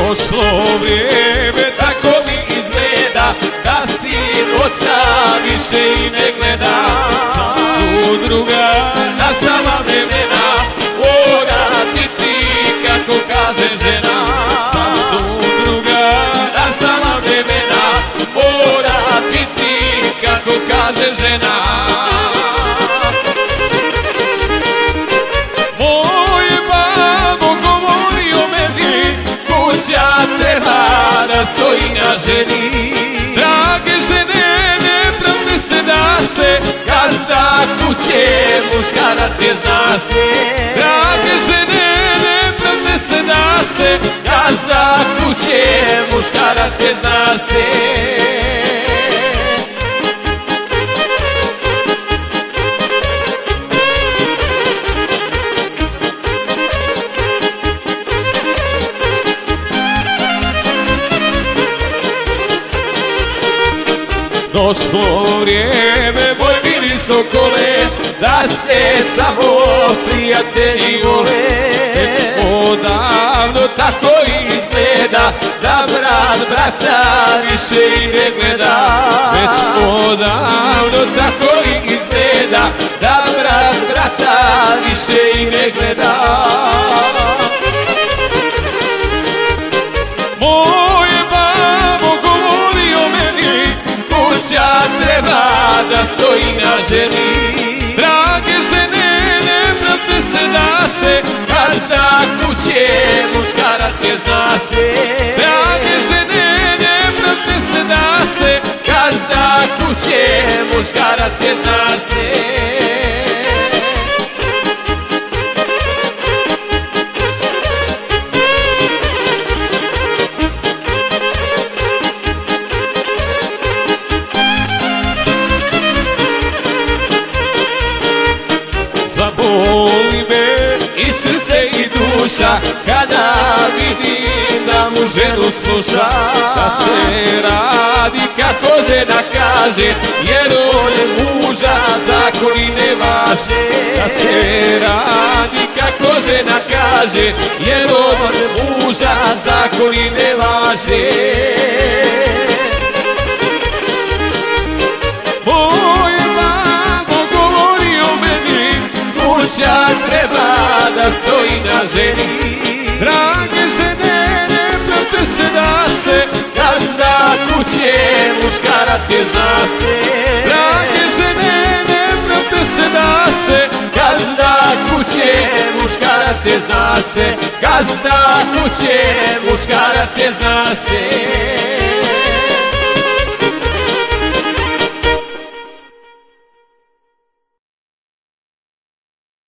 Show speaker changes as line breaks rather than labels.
Došlo vrijeme, tako mi izgleda, da sin oca više i ne gleda. Sad su druga nastala vremena, morati ti kako kaže žena. Sad su druga nastala vremena, morati ti kako kaže žena. Moj babo govori o meni, kuća treba da stoji na ženi. Drage žene, ne pravde se da se, gazda kuće muškarac je, zna se. Drage žene, ne pravde se da se, gazda kuće muškarac je, zna se. Došlo vrijeme, moj mili sokole, da se samo prijatelji vole. Već odavno tako izgleda, da brat brata više i ne gleda. Već odavno tako izgleda, da brat brata više i ne gleda. Moj babo govori o meni, kuća treba da stoji na ženi. Drage žene, ne pravde se da se, gazda kuće muškarac je, zna se. Drage žene, ne pravde se da se, gazda kuće muškarac je, zna se. Zaboli me i srce i duša, kada vidim da mu ženu sluša. Da se radi kako žena kaže, jer od muža zakoni ne važe. Da se radi kako žena kaže, jer od muža zakoni ne važe. Kuća treba da stoji na ženi. Drage žene, ne pravde se da se, gazda kuće muškarac je, zna se. Drage žene, ne pravde se da se, gazda kuće muškarac je, zna se. Gazda kuće muškarac je, zna se.